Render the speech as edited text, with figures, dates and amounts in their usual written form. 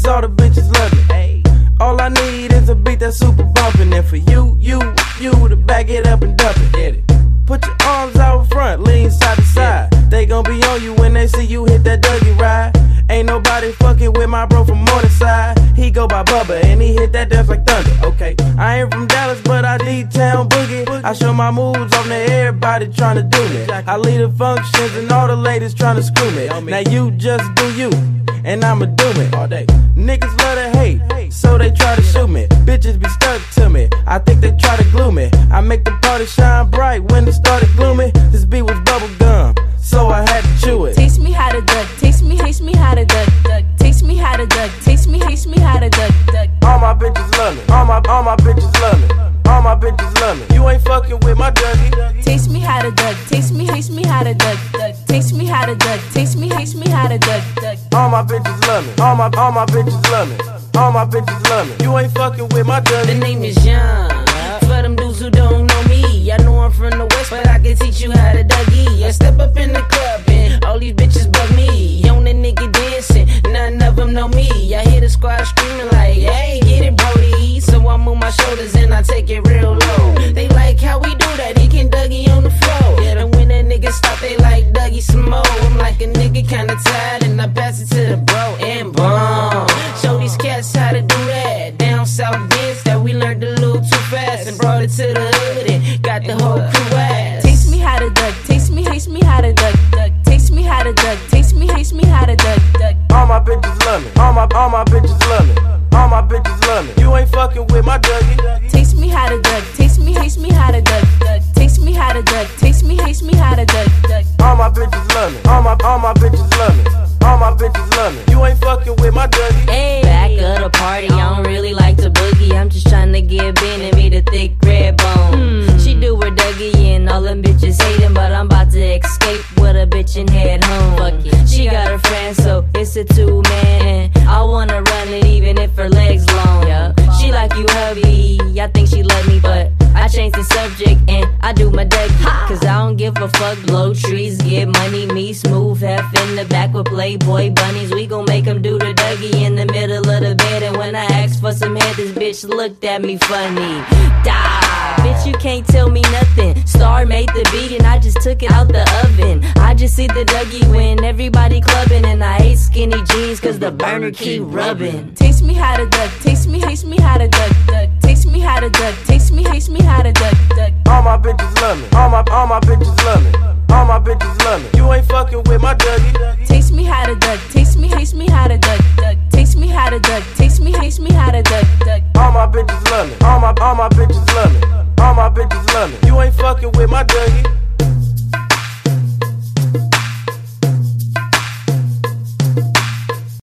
cause all the bitches love me. All I need is a beat that's super bumpin'. And for you to back it up and dump it. Get it. Put your arms out front, lean side to side. They gon' be on you when they see you hit that Dougie ride. Ain't nobody fucking with my bro from Morningside. He go by Bubba and he hit that dance like thunder. Okay, I ain't from Dallas, but I D-Town boogie. I show my moves on to everybody tryna do me. I lead the functions and all the ladies tryna screw me. Now you just do you, and I'ma do it all day. Niggas love to hate, so they try to shoot me. Bitches be stuck to me, I think they try to glue me. I make the party shine bright when it started gloomy. This beat was bubble gum, so I had to chew it. Taste me how to duck, taste me how to duck, duck. Taste me how to duck, taste me how to duck, duck. All my bitches love me, all my bitches love me. All my bitches love me. You ain't fucking with my Dougie. Taste me how to duck, taste me how to duck, duck. Taste me how to duck, taste me how to duck, duck. All my bitches love me, all my bitches love me. All my bitches love me. You ain't fucking with my Dougie. The name is Young. For them dudes who don't know me, I know I'm from the West, but I can teach you how to Dougie. I step up in the club and all these bitches bug me. On the nigga dancing, none of them know me. I hear the squad screaming like, hey, get it, Brody. So I move my shoulders and I take it real low. They like how we do that, he can Dougie on the floor. And when that nigga stop, they like Dougie some more. I'm like a nigga kinda tired and I pass it to the bro and boom. Show these cats how to do that. Down south dance that we learned a little too fast and brought it to the hood and got the whole crew ass. Taste me how to duck, taste me how to duck, duck. Taste me how to duck, taste me how to duck, duck. All my bitches love me, all my bitches love me. All my bitches love me. You ain't fucking with my Dougie. Taste me how to duck, taste me how to duck, duck. Taste me how to duck, taste me how to duck, duck. All my bitches love me, all my bitches love me. All my bitches love me. You ain't fucking with my Dougie. Hey, back of the party, I don't really like to boogie. I'm just trying to get Ben and me the thick red bone. She do her Dougie and all them bitches hating, but I'm about to escape with a bitch and head home. Fuck it. She got her friends, so it's a two-man. And I wanna run it even if her legs long. She like you hubby, I think she love me, but I changed the subject and I do my Dougie. Cause I don't give a fuck, blow trees, get money. Me smooth, half in the back with Playboy bunnies. We gon' make them do the Dougie in the middle of the bed. And when I asked for some head, this bitch looked at me funny. Die, bitch, you can't tell me nothing. Star made the beat and I just took it out the oven. I just see the Dougie when everybody clubbing. And I hate skinny jeans cause the burner keep rubbing. Taste me how to duck, taste me how to duck, duck. Taste me how to duck, taste me how to duck, duck. All my bitches love me, all my bitches love me. All my bitches love me. You ain't fucking with my Dougie. Taste me how to duck, taste me how to duck, duck. Taste me how to duck, taste me how to duck, duck. All my bitches love me, all my bitches love me. All my bitches